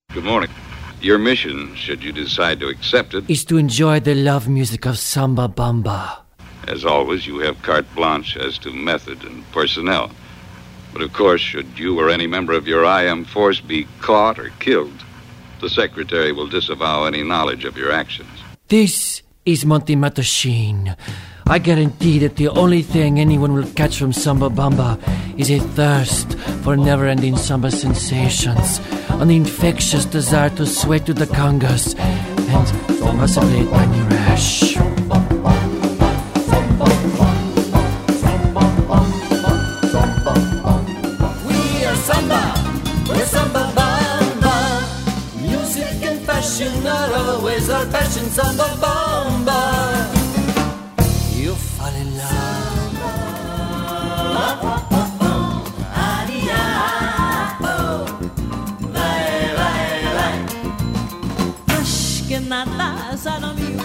Good morning. Your mission, should you decide to accept it, is to enjoy the love music of Samba Bamba. As always, you have carte blanche as to method and personnel. But of course, should you or any member of your IM force be caught or killed, the Secretary will disavow any knowledge of your actions. This is Monty Matoshin. I guarantee that the only thing anyone will catch from Samba Bamba is a thirst for never-ending samba sensations, an infectious desire to sweat to the congas, and possibly a tiny rash. We are Samba, we're Samba Bamba. Music and fashion are always our passion, Samba Bamba. You'll fall in love. Aşk que nada sanamıyor.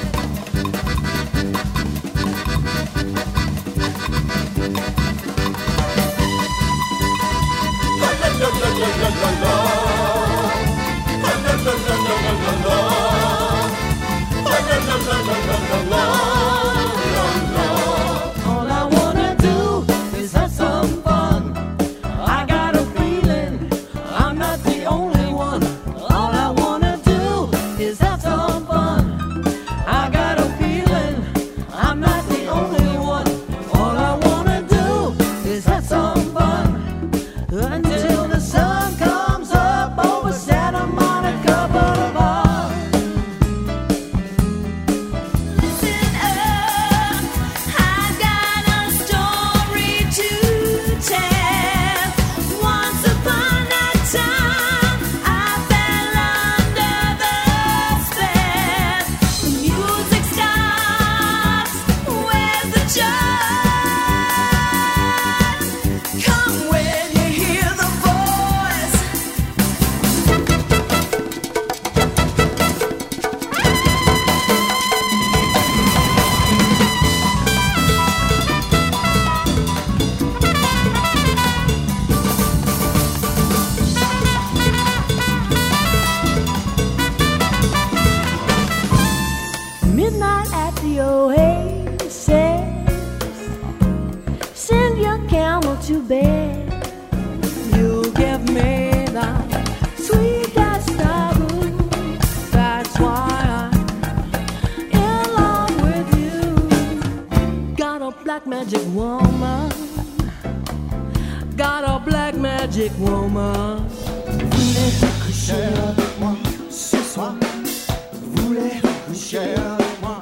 All I wanna do is have some fun. I got a feeling I'm not the only one. All I wanna do is have some fun. I got a feeling I'm not the only one. All I wanna do is have some fun until the sun comes up over Santa Monica Boulevard. Listen up, I've got a story to tell. Once upon a time, I fell under the spell. The music starts with the child. Come when you hear the voice. Midnight at the Oasis. Send your camel to bed. You give me that sweetest taboo. That's why I'm in love with you. Got a black magic woman. Got a black magic woman. Voulez-vous coucher avec moi ce soir? Voulez-vous coucher avec moi?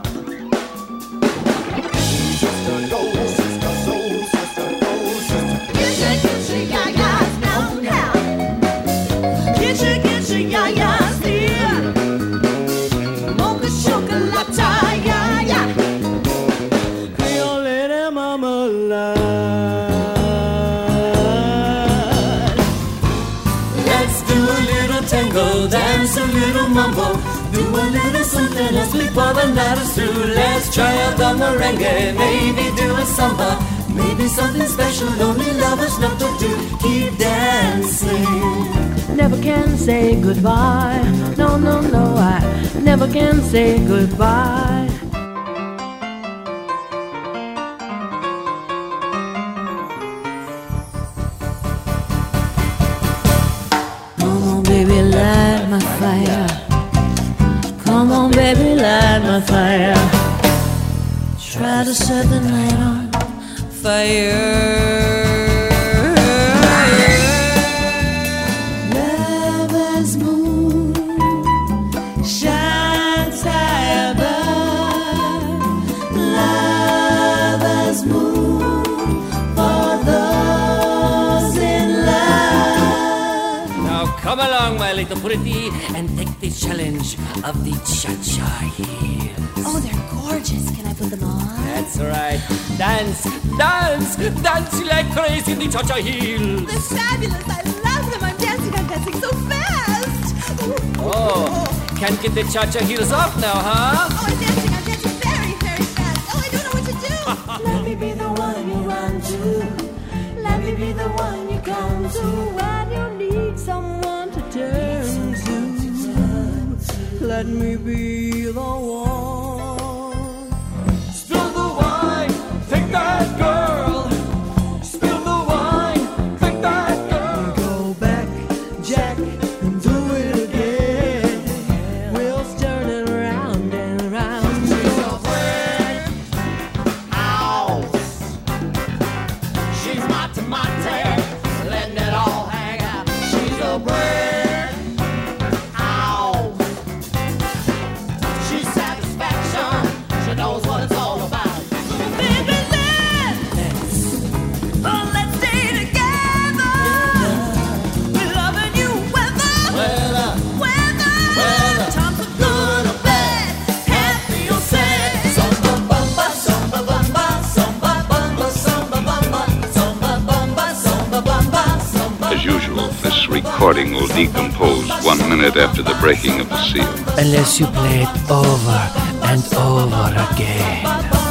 Sister, go, sister, soul, sister, go, sister. Get your ya-ya's now, now. Get your ya-ya's here. Mocha chocolate, ya-ya. Creole lady marmalade. Let's do a little tango, dance a little mambo, do a little something else before the night is through. Let's try out the merengue, maybe do a samba, maybe something special only lovers know to do. Keep dancing. Never can say goodbye. No, no, no, I never can say goodbye. Come on, baby, light my fire. Come on, baby, light my fire. Try to set the night on fire. Lover's moon shines high above. Lover's moon for those in love. Now come along, my little pretty, and take the challenge of the cha-cha heels. Oh, they're gorgeous. Can I put them on? That's right. Dance, dance, dance like crazy in the cha-cha heels. They're fabulous. I love them. I'm dancing so fast. Oh, can't get the cha-cha heels off now, huh? Oh, I'm dancing very, very fast. Oh, I don't know what to do. Let me be the one you run to. Let me be the one you come to when you need someone to turn to. let me be the one. Spill the wine, take that girl. Spill the wine, take that girl. Go back, Jack, and do it again. Wheels turning round and round. She's a friend. Ow. She's my tomato, letting it all hang out. She's a bread. Ow. She's satisfaction. She knows what it's all about. Baby, let's stay together. We're loving you weather. Times are good or bad, happy or sad. Samba bamba, samba bamba, samba bamba, samba bamba, samba bamba, samba bamba, samba. As usual, this recording will decompose 1 minute after the breaking of the seal. Unless you play it over and over again.